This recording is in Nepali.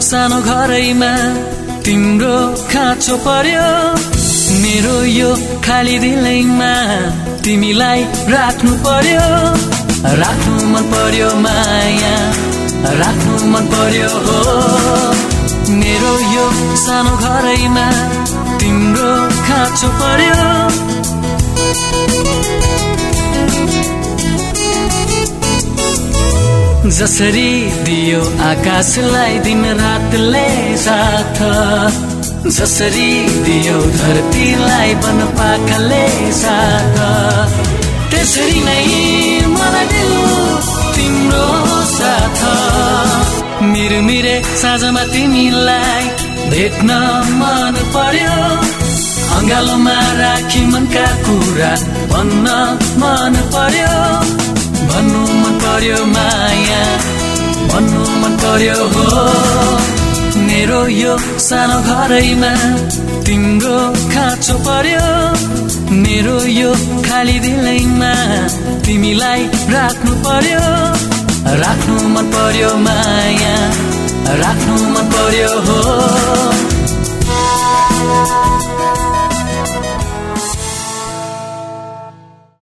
सानो घरैमा तिम्रो खाँचो पर्यो मेरो यो खाली दिलैमा तिमीलाई राख्नु पर्यो राख्नु मन पर्यो माया राख्नु मन पर्यो हो मेरो यो सानो घरैमा तिम्रो खाँचो पर्यो जसरी दियो आकाशलाई दिन रातले साथ जसरी दियो धरतीलाई वनपाखाले साथ त्यसरी नै मलाई दियो तिम्रो साथ मिरमिरे साँझमा तिमीलाई भेट्न मन पर्यो अँगालोमा राखी मनका कुरा भन्न मन पर्यो भन्नु मन पर्यो माया भन्नु मन पर्यो हो मेरो यो सानो घरैमा तिम्रो खाँचो पर्यो मेरो यो खाली दिलैमा तिमीलाई राख्नु पर्यो राख्नु मन पर्यो माया राख्नु मन पर्यो हो